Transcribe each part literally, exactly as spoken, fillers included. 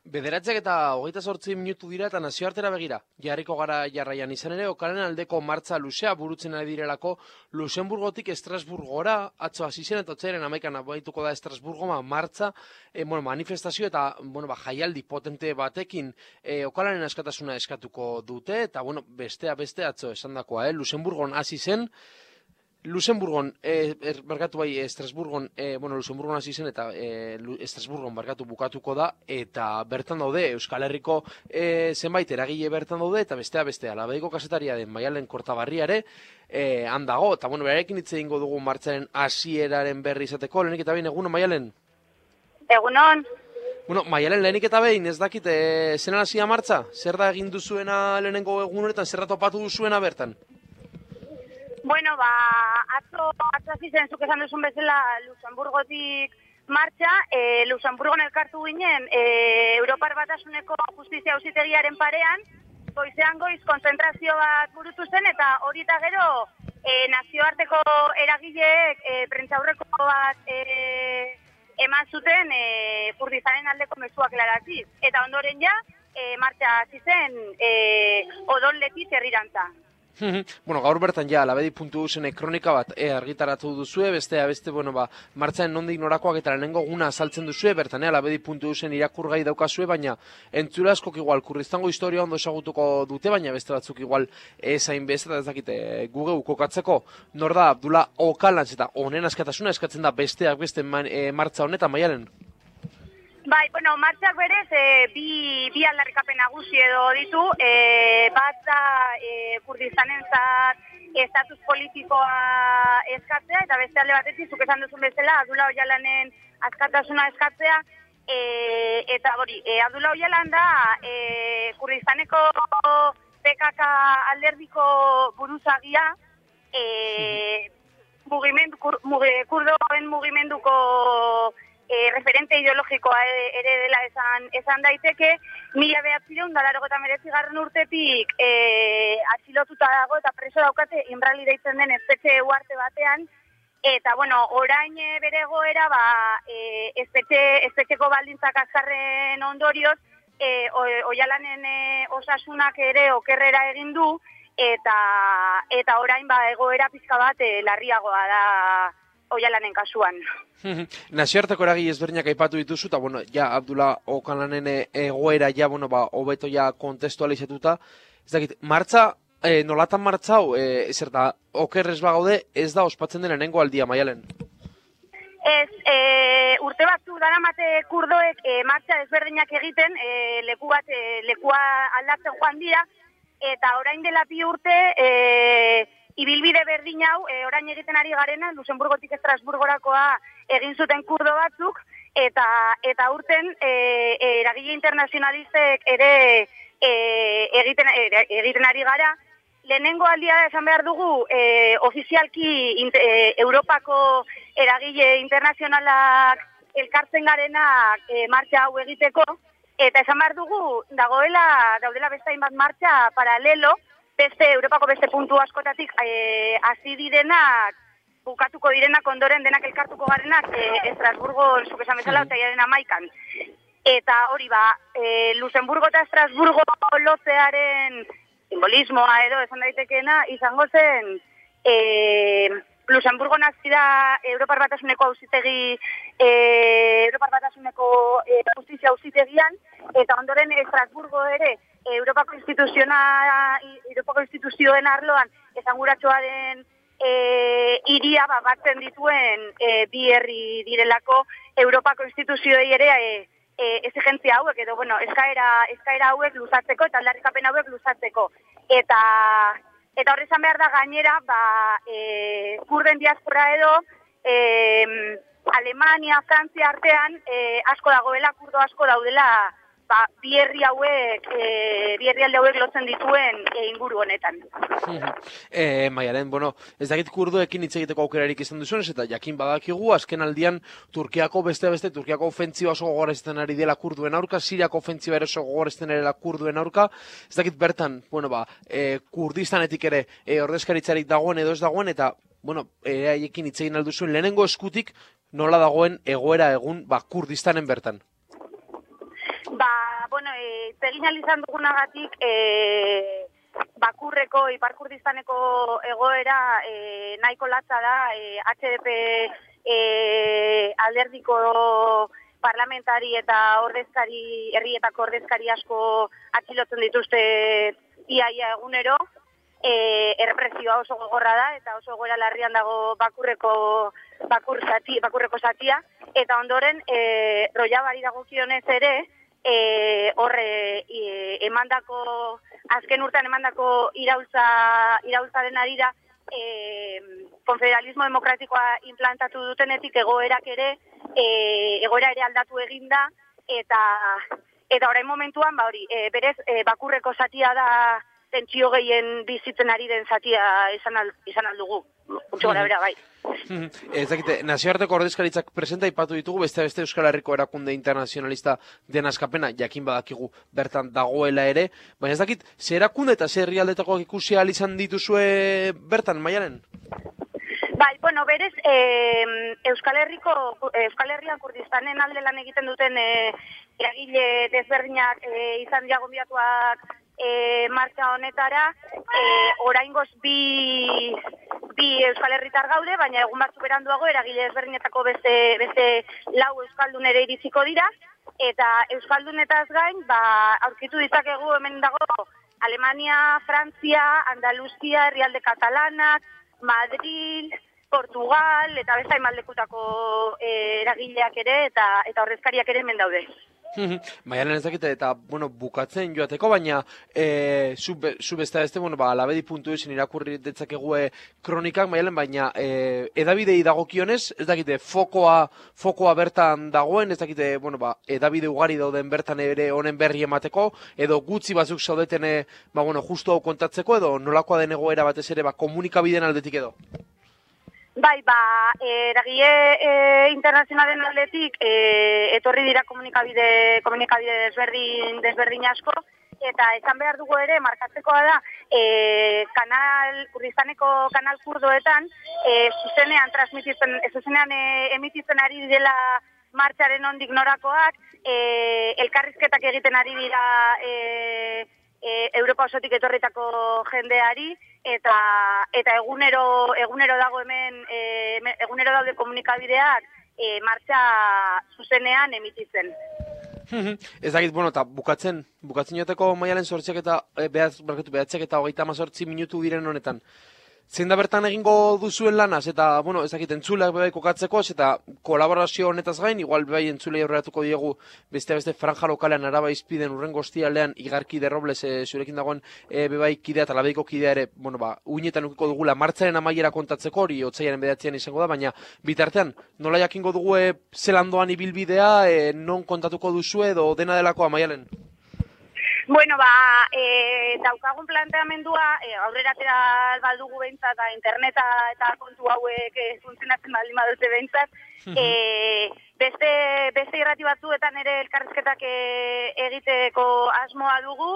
Bederatzek eta hogeita zortzi minutu dira eta nazioartera begira. Jarriko gara jarraian izan ere, okaren aldeko martza luzea burutzen ari direlako Luxemburgotik Estrasburgora, atzo hasi zen eta otsaiaren hamaikan abaituko da Estrasburgoma martza, e, bueno, manifestazio eta bueno, ba, jaialdi potente batekin e, okalaren askatasuna eskatuko dute, eta bueno, bestea beste atzo esandakoa, eh? Luxemburgon hasi zen, Luxemburgon, eh, er, barkatu bai, Estrasburgon, eh, bueno, Luxemburgon hasi zen eta eh, Estrasburgon barkatu bukatuko da, eta bertan daude, Euskal Herriko eh, zenbait eragile bertan daude, eta bestea bestea, Labeiko kasetaria den Maialen Kortabarriare, eh, handago, eta bueno, berarekin hitz egingo dugu martxaren hasieraren berri izateko, lehenik eta behin, egunon Maialen? Egunon. Bueno, Maialen, lehenik eta behin, ez dakit, eh, zenan hasia martza? Zer da egin duzuena lehenengo egun honetan, zer da topatu duzuena bertan? Bueno, ba, atzo, atzo hasi zen, zuk esan duzun bezala Luxemburgotik martxa, e, Luxemburgon elkartu ginen, e, Europar Batasuneko Justizia Auzitegiaren parean, goizean goiz konzentrazio bat burutu zen, eta hori eta gero e, nazioarteko eragileek e, prentsaurreko bat e, eman zuten e, Kurdistanen aldeko mezuak helaraziz. Eta ondoren ja, e, martxa hasi zen e, odolletik herrirantza. Bueno, gaur bertan ja, labedi puntu zen kronika bat e, argitaratu duzue, bestea beste, bueno, ba, martxaren nondik norakoak eta lehenengo guna azaltzen duzue, bertan ea, labedi puntu zen irakurgai daukazue, baina entzura askok igual, Kurdistango historia ondo esagutuko dute, baina beste batzuk igual ezain beste, eta ez dakite, guge ukokatzeko, nor da, Abdullah Okalantz eta honen askatasuna eskatzen da besteak beste man, e, martza honetan, Maialen? Bai, bueno, martxak berez, e, bi, bi aldarrikapen nagusi edo ditu, e, bat da e, Kurdistanentzat estatus politikoa eskatzea, eta beste alde batetik, zuk esan duzun bezala, Abdullah Öcalanen askatasuna eskatzea, e, eta hori, e, Abdullah Öcalan da e, Kurdistaneko P K K alderdiko buruzagia, e, mugimendu, kur, mugi, kurdoen mugimenduko E, referente ideologikoa ere dela esan, esan daiteke, mila behatzireun da larogeta meretzigarren urtetik e, atxilotuta dago eta preso daukate inrali deitzen den espetxe uarte batean, eta bueno, orain e, bere egoera ba, e, espetxe, espetxeko baldintzak azkarren ondorioz, e, Öcalanen e, osasunak ere okerrera egin du, eta, eta orain ba, egoera pizka bat e, larriagoa da Öcalanen kasuan. Nazioarteko eragile ezberdinak aipatu dituzu, eta bueno, ja, Abdullah Öcalanen egoera ja, bueno, ba, hobeto ja kontestualizatuta. Ez dakit, martza, e, nolatan martza hau, e, zer da, okerrez bagaude, ez da ospatzen den lehenengo aldia, Maialen? Ez, e, urte batzu daramate kurdoek e, martxa ezberdinak egiten, e, leku bat, e, lekua aldatzen joan dira, eta orain dela bi urte, e, ibilbide berdin hau, e, orain egiten ari garena, Luxemburgotik Estrasburgorakoa egin zuten kurdo batzuk, eta eta urten e, e, eragile internazionalistek ere e, egiten, e, egiten ari gara. Lehenengo aldia esan behar dugu, e, ofizialki e, Europako eragile internazionalak elkartzen garenak e, martxa hau egiteko, eta esan behar dugu, dagoela, daudela beste hainbat martxa paralelo, beste Europako beste puntu askotatik e, hasi direnak, bukatuko direnak ondoren denak elkartuko garenak e, Estrasburgo, zuk esan bezala, otsailaren hamaikan. Eta hori ba, e, Luxemburgo eta Estrasburgo lotzearen simbolismoa edo esan daitekeena izango zen e, Luxemburgo nazi da Europar Batasuneko auzitegi e, Europar Batasuneko e, justizia auzitegian, eta ondoren Estrasburgo ere Europako instituziona, Europako instituzioen arloan esanguratxoa den e, iria ba, batzen dituen e, bi herri direlako Europako instituzioei ere e, e, exigentzia hauek edo bueno, eskaera, eskaera hauek luzatzeko eta aldarrikapen hauek luzatzeko. Eta eta horri izan behar da gainera ba, e, kurden diaspora edo e, Alemania, Frantzia artean e, asko dagoela, kurdo asko daudela ba, bi herri hauek, e, bi herri alde hauek lotzen dituen e, inguru honetan. e, Maialen, bueno, ez dakit kurdoekin hitz egiteko aukerarik izan duzuen, eta jakin badakigu, azken aldian Turkiako beste beste, Turkiako ofentziba oso gogorezten ari dela kurduen aurka, Siriako ofentziba ere oso gogorezten dela kurduen aurka, ez dakit bertan, bueno, ba, e, Kurdistanetik ere e, ordezkaritzarik dagoen edo ez dagoen, eta, bueno, e, haiekin hitz egin alduzuen lehenengo eskutik nola dagoen egoera egun, ba, Kurdistanen bertan. Ba, bueno, e, zegin alizan dugunagatik, e, Bakurreko, Ipar Kurdistaneko egoera e, nahiko latza da, e, H D P e, alderdiko parlamentari eta ordezkari, herrietako ordezkari asko atxilotzen dituzte iaia egunero, e, errepresioa oso gogorra da, eta oso egoera larrian dago Bakurreko, bakur zati, Bakurreko zatia, eta ondoren, e, Rojavari dagokionez ere, E, horre e, emandako, azken urtean emandako iraultza, iraultzaren arira e, konfederalismo demokratikoa implantatu dutenetik egoerak ere, e, egoera ere aldatu eginda, eta eta orain momentuan, ba hori, e, berez, e, Bakurreko zatia da tentsio gehien bizitzen ari den zatia izan, al, izan aldugu. Gutxo gara bera, bai. Ez dakite, nazioarteko ordezkaritzak presenta ipatu ditugu, beste beste Euskal Herriko erakunde internazionalista den askapena, jakin badakigu bertan dagoela ere, baina ez dakit, ze erakunde eta ze herrialdetakoak ikusi ahal izan dituzue bertan, Maialen? Bai, bueno, berez, eh, Euskal Herriko, Euskal Herrian Kurdistanen alde lan egiten duten eh, eragile desberdinak eh, izan diagonbiatuak E, martxa honetara, e, oraingoz bi, bi Euskal Herritar gaude, baina egun batzu beranduago eragile ezberdinetako beste, beste lau Euskaldun ere iritsiko dira, eta Euskaldunetaz gain, ba, aurkitu ditzakegu hemen dago Alemania, Frantzia, Andaluzia, herrialde Katalanak, Madrid, Portugal, eta beste hainbaldekutako e, eragileak ere, eta, eta ordezkariak ere hemen daude. Maialen ez dakite, eta, bueno, bukatzen joateko, baina e, zu, zu beste beste, bueno, ba, alabedi puntu izin irakurri detzakegue kronikak, Maialen, baina e, edabidei dagokionez, ez dakite, fokoa, fokoa bertan dagoen, ez dakite, bueno, ba, edabide ugari dauden bertan ere honen berri emateko, edo gutxi batzuk zaudeten, ba, bueno, justu hau kontatzeko, edo nolakoa den egoera batez ere, ba, komunikabideen aldetik edo? Bai, ba, eragile e, internazionalen aldetik e, etorri dira komunikabide, komunikabide desberdin, desberdin asko, eta esan behar dugu ere, markatzekoa da, e, kanal, Kurdistaneko kanal kurdoetan, e, zuzenean transmititzen, zuzenean e, emititzen ari dela martxaren ondik norakoak, e, elkarrizketak egiten ari dira e, E, Europa osotik etorritako jendeari, eta eta egunero egunero dago hemen e, egunero daude komunikabideak e, martxa zuzenean emititzen. Ez dakit, bueno, eta bukatzen, bukatzen joteko Maialen zortziak eta e, behaz, behatzek eta hogeita hamazortzi minutu diren honetan. Zein da bertan egingo duzuen lanaz, eta, bueno, ez dakit, entzuleak bebai kokatzeko, eta kolaborazio honetaz gain, igual bebai entzulei aurreratuko diegu beste beste franja lokalean Araba Izpiden urrengo ostialdean Igarki de Robles e, zurekin dagoen e, bebai kidea eta labeiko kidea ere, bueno, ba, uinetan ukiko dugula martxaren amaiera kontatzeko, hori otsaiaren bedatzean izango da, baina bitartean, nola jakingo dugu e, zelandoan ibilbidea, e, non kontatuko duzu edo dena delakoa, Maialen? Bueno, ba, e, daukagun planteamendua, e, aurrera atera baldugu behintzat, eta interneta eta kontu hauek e, funtzionatzen baldin badute behintzat, e, beste, beste irrati batzuetan ere elkarrizketak e, egiteko asmoa dugu,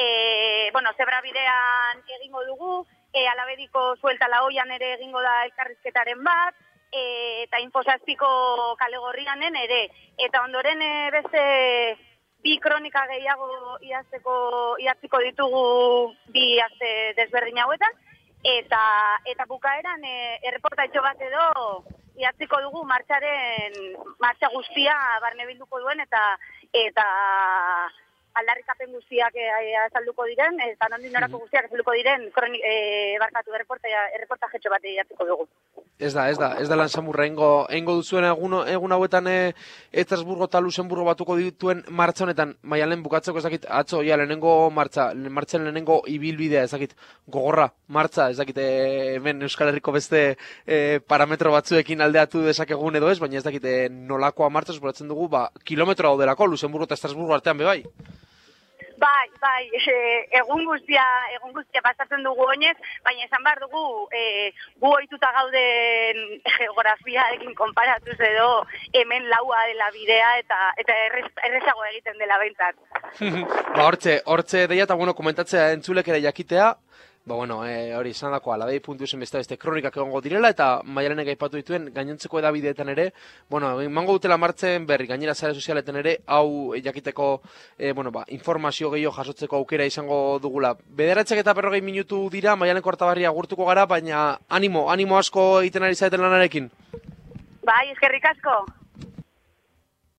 e, bueno, zebra bidean egingo dugu, e, alabediko suelta laoian ere egingo da elkarrizketaren bat, e, eta infosazpiko kalegorrianen ere, eta ondoren e, beste bi kronika gehiago iazteko, iaztiko ditugu bi aste desberdin hauetan, eta, eta bukaeran e, erreportaitxo bat edo iaztiko dugu martxaren, martxa guztia barne bilduko duen, eta eta aldarrikapen guztiak e, azalduko diren, eta nondik norako guztiak azalduko diren, kronik, e, barkatu erreportajetxo bat iaztiko dugu. Ez da, ez da, ez da lan samurra, engo, engo duzuen egun, egun hauetan e, Estrasburgo eta Luxemburgo batuko dituen martxa honetan, Maialen bukatzeko ez dakit, atzo, ja, lehenengo martxa, martxan lehenengo ibilbidea, ez dakit, gogorra, martxa, ez dakit, e, hemen Euskal Herriko beste e, parametro batzuekin aldeatu dezakegun edo ez, baina ez dakit, e, nolakoa martxa, superatzen dugu, ba, kilometro hau delako, Luxemburgo eta Estrasburgo artean bebai. Bai, bai, e, egun guztia, egun guztia pasatzen dugu oinez, baina esan behar dugu, e, gu ohituta gauden geografiaekin konparatuz edo hemen laua dela bidea eta eta errez, errezago egiten dela behintzat. Ba, hortxe, hortxe deia eta bueno, komentatzea entzulek ere jakitea, Ba, bueno, e, hori izan dako, alabei puntu esen beste beste kronikak egongo direla, eta Maialenek aipatu dituen gainontzeko edabideetan ere, bueno, emango dutela martzen berri, gainera sare sozialetan ere, hau e, jakiteko, e, bueno, ba, informazio gehiago jasotzeko aukera izango dugula. Bederatzek eta berrogei minutu dira, Maialen Kortabarria agurtuko gara, baina animo, animo asko egiten ari zaeten lanarekin. Bai, eskerrik asko.